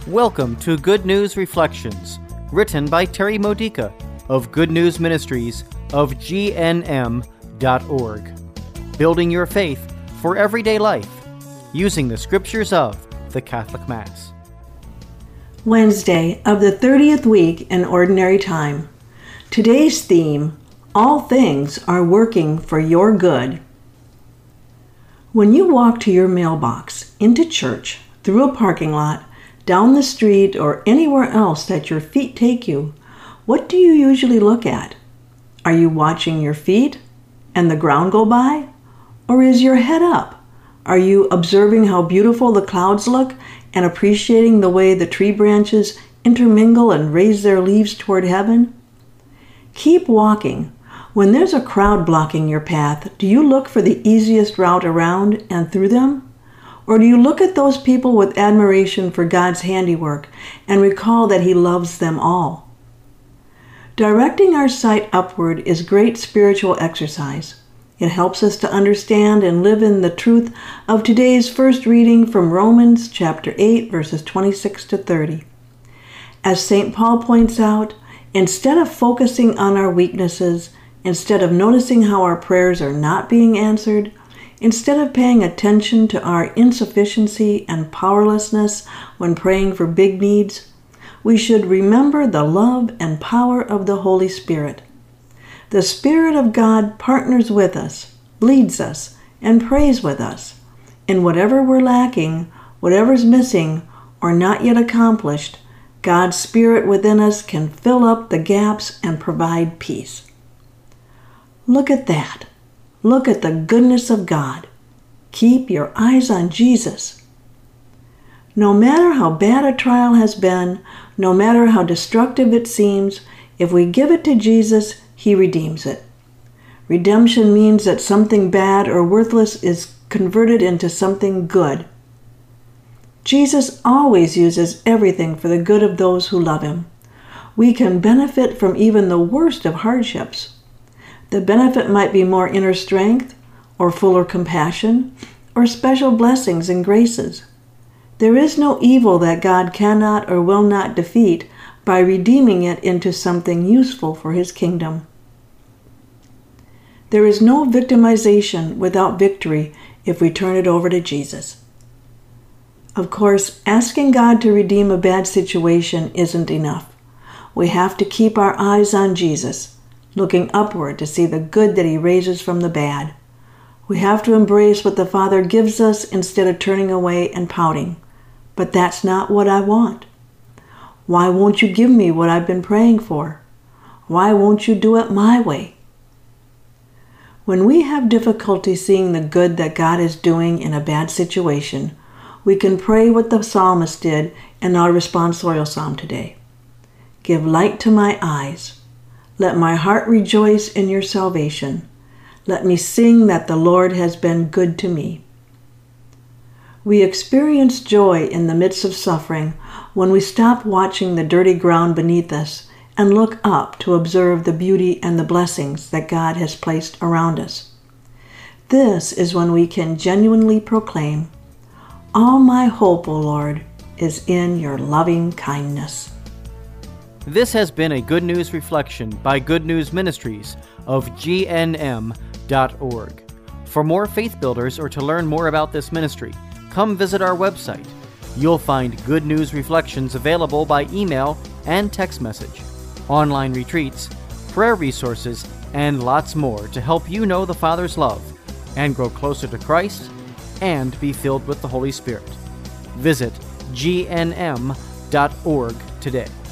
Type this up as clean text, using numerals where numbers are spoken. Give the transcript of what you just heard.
Welcome to Good News Reflections, written by Terry Modica of Good News Ministries of GNM.org. Building your faith for everyday life, using the scriptures of the Catholic Mass. Wednesday of the 30th week in Ordinary Time. Today's theme, All Things Are Working for Your Good. When you walk to your mailbox, into church, through a parking lot, down the street, or anywhere else that your feet take you, what do you usually look at? Are you watching your feet and the ground go by? Or is your head up? Are you observing how beautiful the clouds look and appreciating the way the tree branches intermingle and raise their leaves toward heaven? Keep walking. When there's a crowd blocking your path, do you look for the easiest route around and through them? Or do you look at those people with admiration for God's handiwork and recall that He loves them all? Directing our sight upward is great spiritual exercise. It helps us to understand and live in the truth of today's first reading from Romans chapter 8, verses 26 to 30. As St. Paul points out, instead of focusing on our weaknesses, instead of noticing how our prayers are not being answered, instead of paying attention to our insufficiency and powerlessness when praying for big needs, we should remember the love and power of the Holy Spirit. The Spirit of God partners with us, leads us, and prays with us. In whatever we're lacking, whatever's missing, or not yet accomplished, God's Spirit within us can fill up the gaps and provide peace. Look at that. Look at the goodness of God. Keep your eyes on Jesus. No matter how bad a trial has been, no matter how destructive it seems, if we give it to Jesus, He redeems it. Redemption means that something bad or worthless is converted into something good. Jesus always uses everything for the good of those who love Him. We can benefit from even the worst of hardships. The benefit might be more inner strength, or fuller compassion, or special blessings and graces. There is no evil that God cannot or will not defeat by redeeming it into something useful for His kingdom. There is no victimization without victory if we turn it over to Jesus. Of course, asking God to redeem a bad situation isn't enough. We have to keep our eyes on Jesus, looking upward to see the good that He raises from the bad. We have to embrace what the Father gives us instead of turning away and pouting. But that's not what I want. Why won't you give me what I've been praying for? Why won't you do it my way? When we have difficulty seeing the good that God is doing in a bad situation, we can pray what the psalmist did in our responsorial psalm today. Give light to my eyes. Let my heart rejoice in your salvation. Let me sing that the Lord has been good to me. We experience joy in the midst of suffering when we stop watching the dirty ground beneath us and look up to observe the beauty and the blessings that God has placed around us. This is when we can genuinely proclaim, "All my hope, O Lord, is in your loving kindness." This has been a Good News Reflection by Good News Ministries of GNM.org. For more faith builders or to learn more about this ministry, come visit our website. You'll find Good News Reflections available by email and text message, online retreats, prayer resources, and lots more to help you know the Father's love and grow closer to Christ and be filled with the Holy Spirit. Visit GNM.org today.